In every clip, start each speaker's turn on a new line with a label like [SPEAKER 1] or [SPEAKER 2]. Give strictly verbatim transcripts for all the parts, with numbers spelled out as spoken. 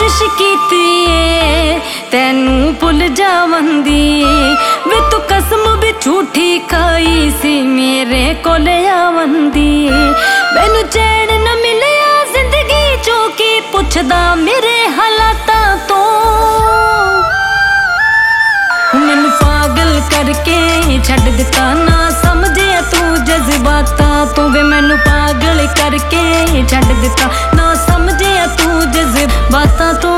[SPEAKER 1] कोशिश कीती ए तैनू भुल जावंदी वे तू कसम भी झूठी खाई सी मेरे कोल आवंदी। मैनू चैन न मिलिया जिंदगी चो की पुछदा मेरे हालातां तो मैनू पागल करके छड्ड दिता ना समझिया तू जज्बातां तो वे मैनू पागल करके छड्ड दिता ना समझिया तू जज्बातां तो।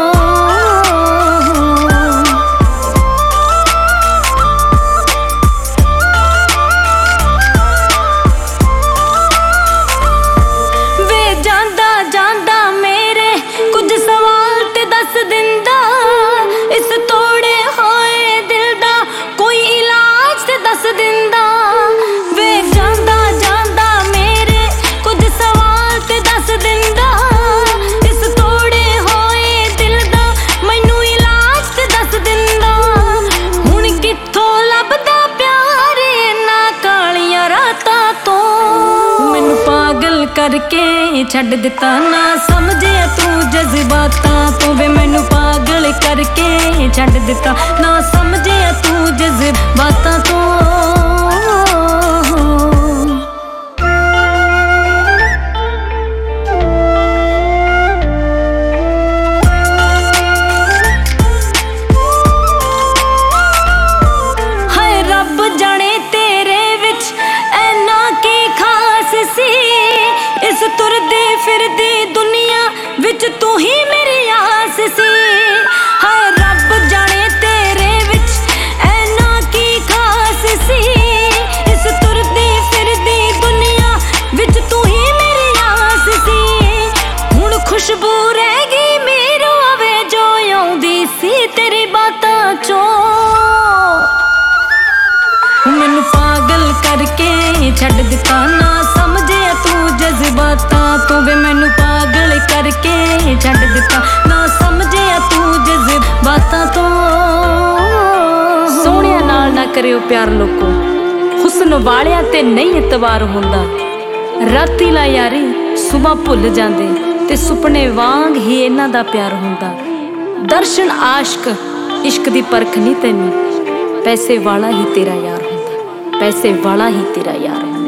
[SPEAKER 1] वे जांदा जांदा मेरे कुछ सवाल ते दस दिंदा इस तोड़े होए दिल दा कोई इलाज ते दस दिंदा। वे जांदा जांदा मेरे कुछ सवाल ते दस दिंदा इस तोड़े होए दिल दा मैनू इलाज ते दस दिंदा। हुण कित्थों लभदा प्यार इन्ना कालियां रातां तो मैनू पागल करके छड्ड दिता ना समझिया तू जज्बातां तो वे मैनू पागल करके छड्ड दिता ना समझिया तू जज्बातां तो। हाय रब जाने तेरे विच ऐना की खास सी इस तुरदी फिरदी दुनिया विच तू ही मेरी आस सी। हाय रब जाने तेरे विच ऐना की खास सी इस तुरदी फिरदी दुनिया विच तू ही मेरी आस सी। हुण खुशबू रह गई मेरो आवे जो आउंदी सी तेरी बातां चों मैनू पागल करके छड्ड दिता ना समझिया तू जज्बातां तो वे मैनू पागल करके छड्ड दिता ना समझिया तू जज्बातां तो। सोहणिया नाल ना करियो प्यार लोको हुस्न वालिया ते नहीं इतबार हुंदा राती ला यारी सुबह भुल जांदे ते सुपने वांग ही इन्हां दा प्यार हुंदा। दर्शन आशिक इश्क दी परख नहीं तैनू पैसे वाला ही तेरा यार हुंदा पैसे वाला ही तेरा यार।